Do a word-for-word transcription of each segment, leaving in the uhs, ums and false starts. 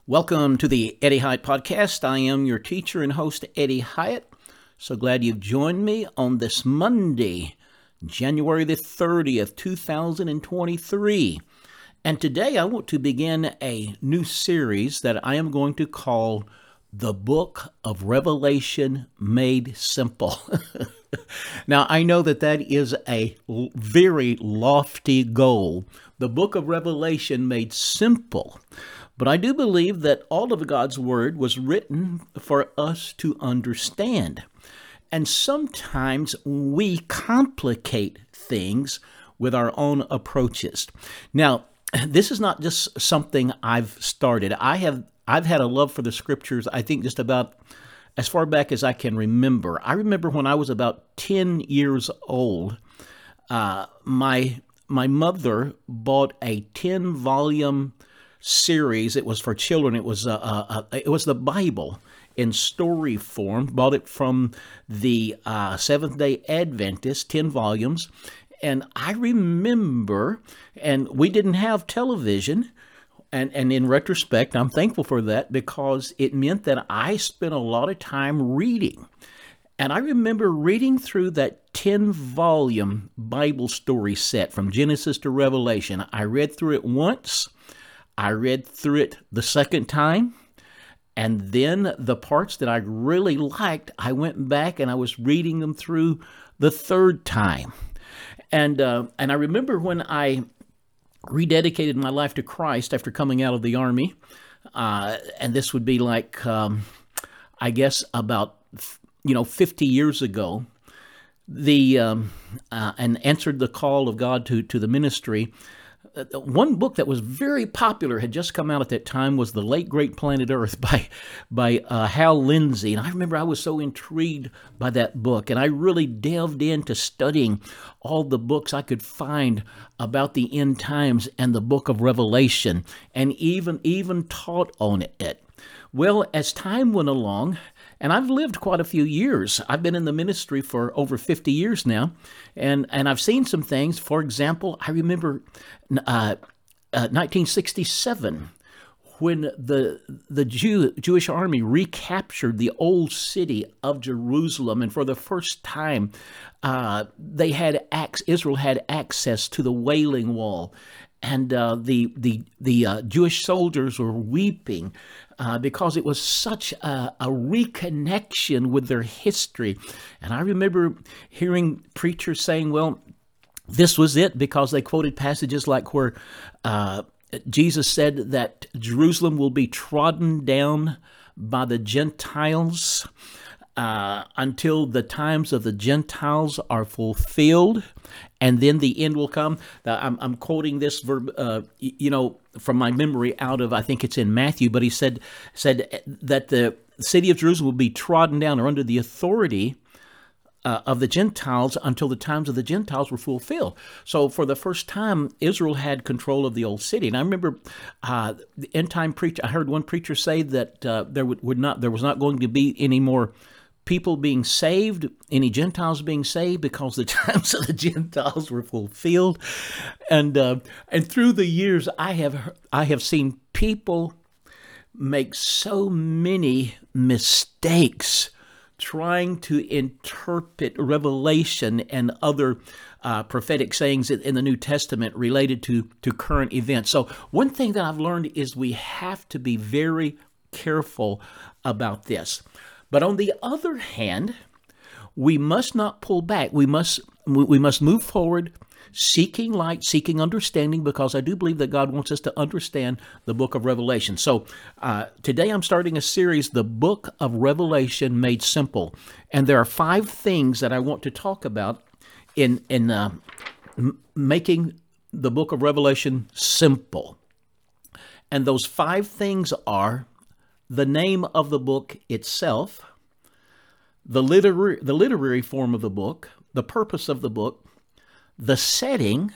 Welcome to the Eddie Hyatt Podcast. I am your teacher and host, Eddie Hyatt. So glad you've joined me on this Monday, January the thirtieth, two thousand twenty-three. And today I want to begin a new series that I am going to call The Book of Revelation Made Simple. Now, I know that that is a very lofty goal. The Book of Revelation Made Simple. But I do believe that all of God's Word was written for us to understand. And sometimes we complicate things with our own approaches. Now, this is not just something I've started. I have I've had a love for the Scriptures, I think, just about as far back as I can remember. I remember when I was about ten years old, uh, my my mother bought a ten-volume series. It was for children. It was uh, uh, it was the Bible in story form. Bought it from the uh, Seventh-day Adventist, ten volumes. And I remember, and we didn't have television, and, and in retrospect, I'm thankful for that because it meant that I spent a lot of time reading. And I remember reading through that ten-volume Bible story set from Genesis to Revelation. I read through it once. I read through it the second time, and then the parts that I really liked, I went back and I was reading them through the third time. And uh, and I remember when I rededicated my life to Christ after coming out of the Army, uh, and this would be like, um, I guess, about, you know, fifty years ago, the um, uh, and answered the call of God to, to the ministry. One book that was very popular had just come out at that time was The Late Great Planet Earth by by uh, Hal Lindsey. And I remember I was so intrigued by that book, and I really delved into studying all the books I could find about the end times and the book of Revelation, and even even taught on it. Well, as time went along, and I've lived quite a few years. I've been in the ministry for over fifty years now, and, and I've seen some things. For example, I remember uh, uh, nineteen sixty-seven when the the Jew, Jewish army recaptured the old city of Jerusalem, and for the first time, uh, they had ac- Israel had access to the Wailing Wall. And uh, the the the uh, Jewish soldiers were weeping uh, because it was such a, a reconnection with their history. And I remember hearing preachers saying, "Well, this was it," because they quoted passages like where uh, Jesus said that Jerusalem will be trodden down by the Gentiles uh, until the times of the Gentiles are fulfilled. And then the end will come. I'm, I'm quoting this verb, uh, you know, from my memory out of, I think it's in Matthew, but he said said that the city of Jerusalem will be trodden down or under the authority uh, of the Gentiles until the times of the Gentiles were fulfilled. So for the first time, Israel had control of the old city. And I remember uh, the end time preacher. I heard one preacher say that uh, there would, would not there was not going to be any more people being saved, any Gentiles being saved, because the times of the Gentiles were fulfilled. And uh, and through the years, I have I have seen people make so many mistakes trying to interpret Revelation and other uh, prophetic sayings in the New Testament related to, to current events. So one thing that I've learned is we have to be very careful about this. But on the other hand, we must not pull back. We must we must move forward, seeking light, seeking understanding, because I do believe that God wants us to understand the book of Revelation. So uh, today I'm starting a series, The Book of Revelation Made Simple. And there are five things that I want to talk about in, in uh, m- making the book of Revelation simple. And those five things are the name of the book itself, the literary, the literary form of the book, the purpose of the book, the setting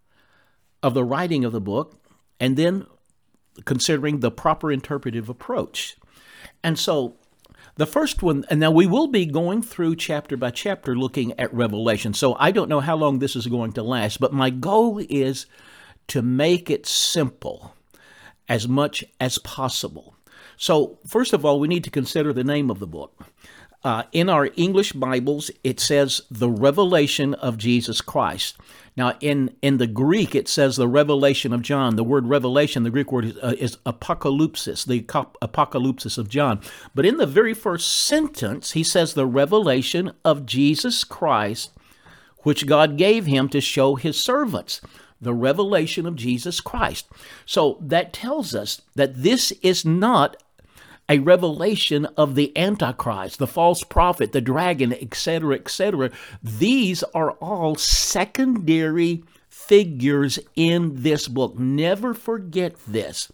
of the writing of the book, and then considering the proper interpretive approach. And so the first one, and now we will be going through chapter by chapter looking at Revelation. So I don't know how long this is going to last, but my goal is to make it simple as much as possible. So, first of all, we need to consider the name of the book. Uh, in our English Bibles, it says the revelation of Jesus Christ. Now, in, in the Greek, it says the revelation of John. The word revelation, the Greek word is, uh, is apocalypsis, the apocalypsis of John. But in the very first sentence, he says the revelation of Jesus Christ, which God gave him to show his servants. The revelation of Jesus Christ. So that tells us that this is not a revelation of the Antichrist, the false prophet, the dragon, et cetera, et cetera. These are all secondary figures in this book. Never forget this.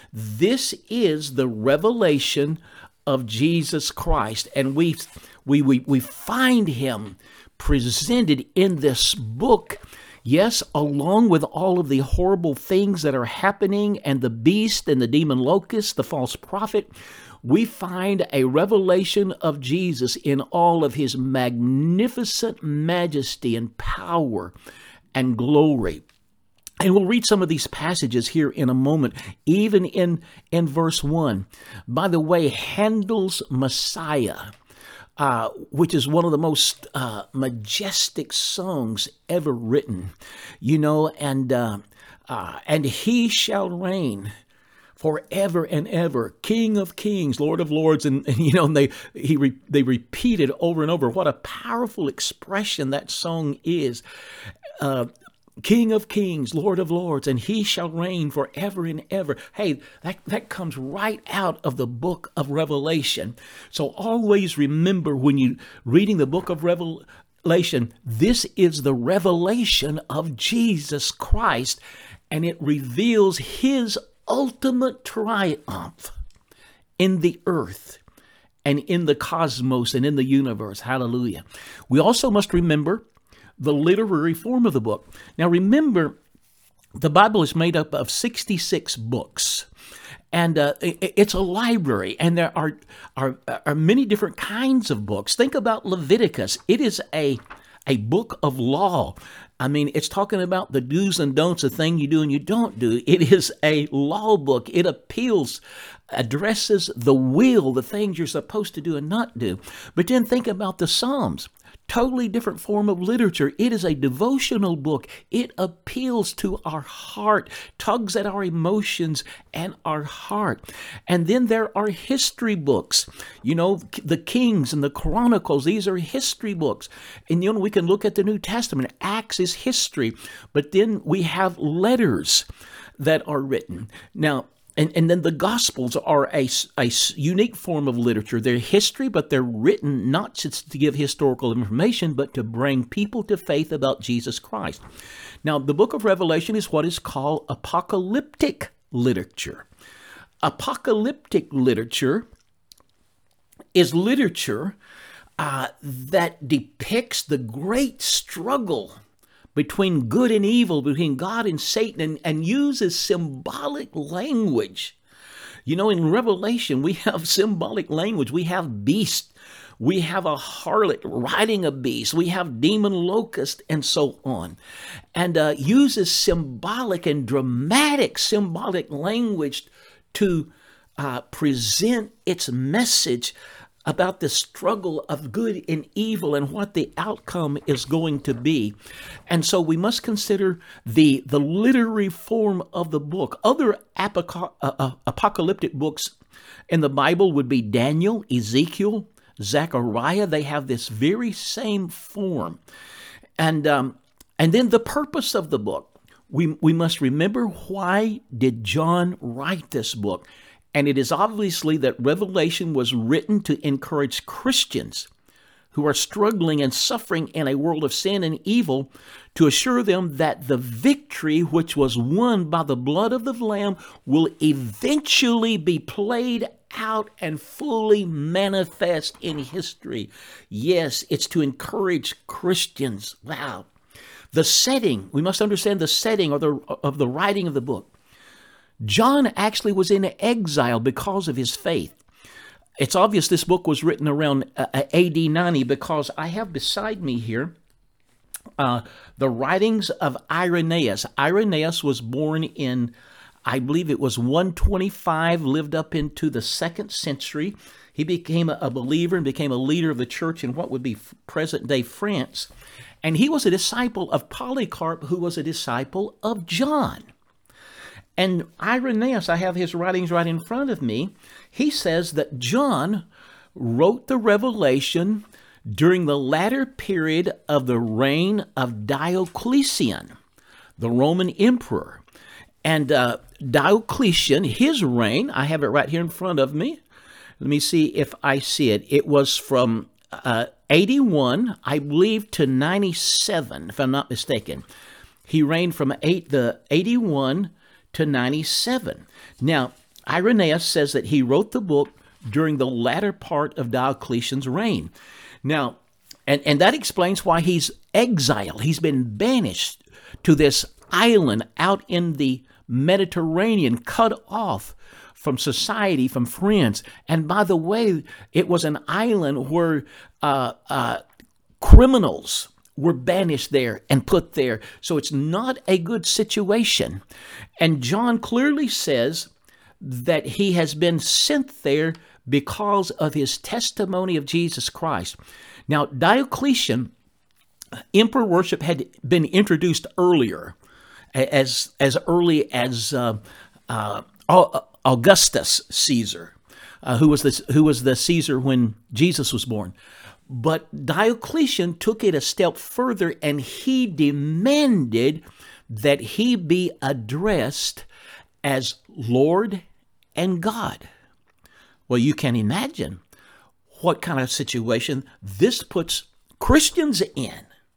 This is the revelation of Jesus Christ, and we we we, we find him presented in this book. Yes, along with all of the horrible things that are happening and the beast and the demon locust, the false prophet, we find a revelation of Jesus in all of his magnificent majesty and power and glory. And we'll read some of these passages here in a moment, even in, in verse one. By the way, Handel's Messiah, Uh, which is one of the most uh, majestic songs ever written, you know, and uh, uh, and he shall reign forever and ever, King of kings, Lord of lords, and, and you know, and they he re, they repeat it over and over. What a powerful expression that song is. Uh, King of kings, Lord of lords, and he shall reign forever and ever. Hey, that, that comes right out of the book of Revelation. So always remember when you're reading the book of Revelation, this is the revelation of Jesus Christ, and it reveals his ultimate triumph in the earth and in the cosmos and in the universe. Hallelujah. We also must remember the literary form of the book. Now remember, the Bible is made up of sixty-six books, and uh, it's a library, and there are, are are many different kinds of books. Think about Leviticus. It is a a book of law. I mean, it's talking about the do's and don'ts, the thing you do and you don't do. It is a law book. It appeals, addresses the will, the things you're supposed to do and not do. But then think about the Psalms. Totally different form of literature. It is a devotional book. It appeals to our heart, tugs at our emotions and our heart. And then there are history books. You know, the Kings and the Chronicles, these are history books. And you know, we can look at the New Testament. Acts is history. But then we have letters that are written. Now, And, and then the Gospels are a, a unique form of literature. They're history, but they're written not just to give historical information, but to bring people to faith about Jesus Christ. Now, the book of Revelation is what is called apocalyptic literature. Apocalyptic literature is literature uh, that depicts the great struggle between good and evil, between God and Satan, and, and uses symbolic language. You know, in Revelation, we have symbolic language. We have beast. We have a harlot riding a beast. We have demon locust and so on. And uh, uses symbolic and dramatic symbolic language to uh, present its message about the struggle of good and evil and what the outcome is going to be. And so we must consider the, the literary form of the book. Other apoca- uh, uh, apocalyptic books in the Bible would be Daniel, Ezekiel, Zechariah. They have this very same form. And, um, and then the purpose of the book. We, we must remember, why did John write this book? And it is obviously that Revelation was written to encourage Christians who are struggling and suffering in a world of sin and evil, to assure them that the victory which was won by the blood of the Lamb will eventually be played out and fully manifest in history. Yes, it's to encourage Christians. Wow. The setting, we must understand the setting or the, of the writing of the book. John actually was in exile because of his faith. It's obvious this book was written around uh, A D ninety, because I have beside me here uh, the writings of Irenaeus. Irenaeus was born in I believe it was one twenty-five, lived up into the second century. He became a believer and became a leader of the church in what would be present-day France. And he was a disciple of Polycarp, who was a disciple of John. And Irenaeus, I have his writings right in front of me, he says that John wrote the Revelation during the latter period of the reign of Diocletian, the Roman emperor. And uh, Diocletian, his reign, I have it right here in front of me. Let me see if I see it. It was from uh, eighty-one, I believe, to ninety-seven, if I'm not mistaken. He reigned from eight, the eighty-one to ninety-seven. Now, Irenaeus says that he wrote the book during the latter part of Diocletian's reign. Now, and, and that explains why he's exiled. He's been banished to this island out in the Mediterranean, cut off from society, from friends. And by the way, it was an island where uh, uh, criminals were banished there and put there. So it's not a good situation. And John clearly says that he has been sent there because of his testimony of Jesus Christ. Now, Diocletian, emperor worship had been introduced earlier, as as early as uh, uh, Augustus Caesar, uh, who was the who was the Caesar when Jesus was born. But Diocletian took it a step further, and he demanded that he be addressed as Lord and God. Well, you can imagine what kind of situation this puts Christians in.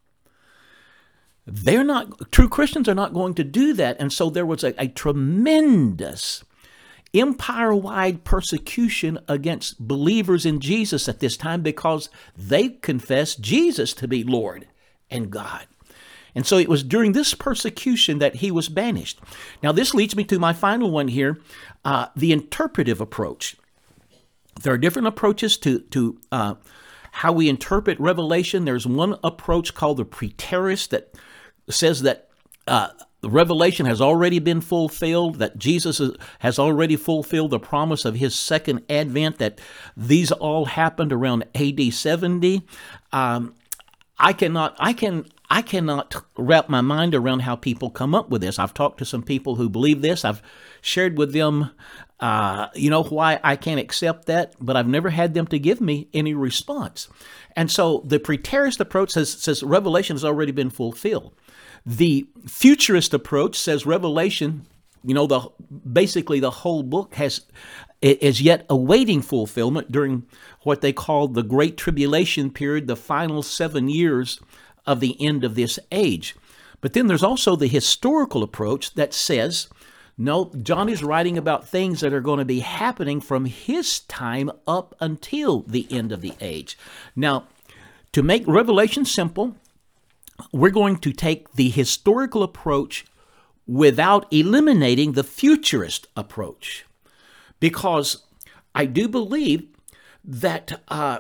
They're not, true Christians are not going to do that. And so there was a, a tremendous empire-wide persecution against believers in Jesus at this time because they confessed Jesus to be Lord and God. And so it was during this persecution that he was banished. Now, this leads me to my final one here, uh, the interpretive approach. There are different approaches to, to uh, how we interpret Revelation. There's one approach called the preterist that says that uh, the Revelation has already been fulfilled, that Jesus has already fulfilled the promise of his second advent, that these all happened around A D seventy. Um, I cannot, I can, I cannot wrap my mind around how people come up with this. I've talked to some people who believe this. I've shared with them, uh, you know, why I can't accept that, but I've never had them to give me any response. And so the preterist approach says, says Revelation has already been fulfilled. The futurist approach says Revelation, you know, the basically the whole book has is yet awaiting fulfillment during what they call the Great Tribulation period, the final seven years of the end of this age. But then there's also the historical approach that says, no, John is writing about things that are going to be happening from his time up until the end of the age. Now, to make Revelation simple, we're going to take the historical approach without eliminating the futurist approach, because I do believe that uh,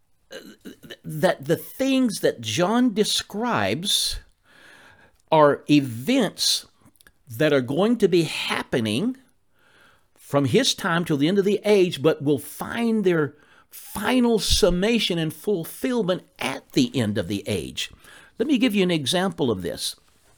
that the things that John describes are events that are going to be happening from his time till the end of the age, but will find their final summation and fulfillment at the end of the age. Let me give you an example of this.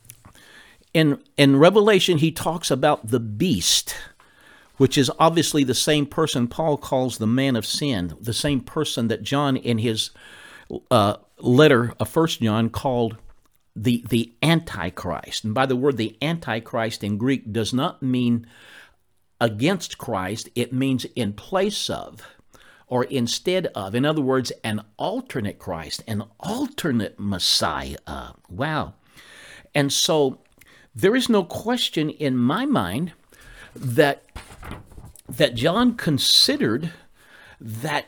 In, in Revelation, he talks about the beast, which is obviously the same person Paul calls the man of sin, the same person that John in his uh, letter of First John called the, the Antichrist. And by the word, the Antichrist in Greek does not mean against Christ, it means in place of, or instead of. In other words, an alternate Christ, an alternate Messiah. Wow. And so there is no question in my mind that, that John considered that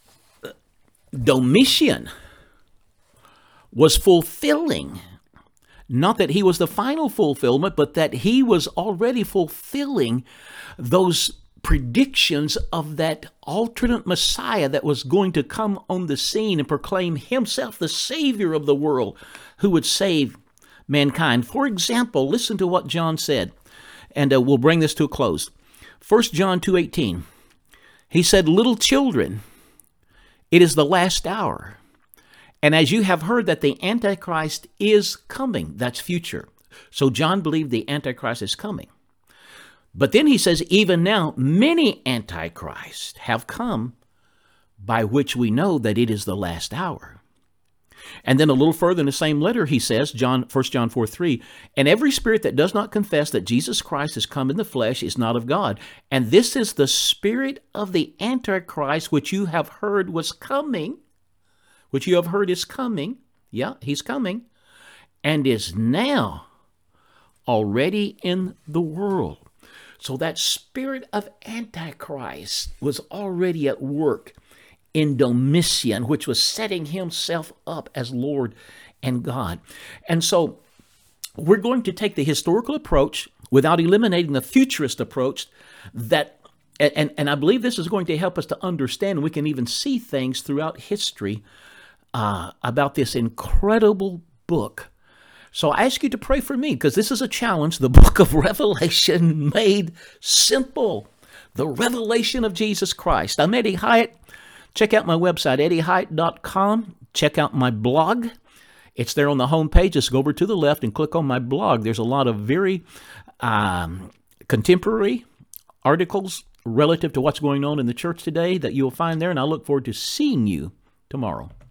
Domitian was fulfilling, not that he was the final fulfillment, but that he was already fulfilling those predictions of that alternate Messiah that was going to come on the scene and proclaim himself the Savior of the world who would save mankind. For example, listen to what John said and uh, we'll bring this to a close. First John two eighteen, he said, little children, it is the last hour. And as you have heard that the Antichrist is coming, that's future. So John believed the Antichrist is coming. But then he says, even now, many Antichrists have come, by which we know that it is the last hour. And then a little further in the same letter, he says, John, First John four three, and every spirit that does not confess that Jesus Christ has come in the flesh is not of God. And this is the spirit of the Antichrist, which you have heard was coming, which you have heard is coming. Yeah, he's coming, and is now already in the world. So that spirit of Antichrist was already at work in Domitian, which was setting himself up as Lord and God. And so we're going to take the historical approach without eliminating the futurist approach that, and, and I believe this is going to help us to understand, we can even see things throughout history uh, about this incredible book. So I ask you to pray for me, because this is a challenge, the book of Revelation made simple. The revelation of Jesus Christ. I'm Eddie Hyatt. Check out my website, eddie hyatt dot com. Check out my blog. It's there on the home page. Just go over to the left and click on my blog. There's a lot of very um, contemporary articles relative to what's going on in the church today that you'll find there, and I look forward to seeing you tomorrow.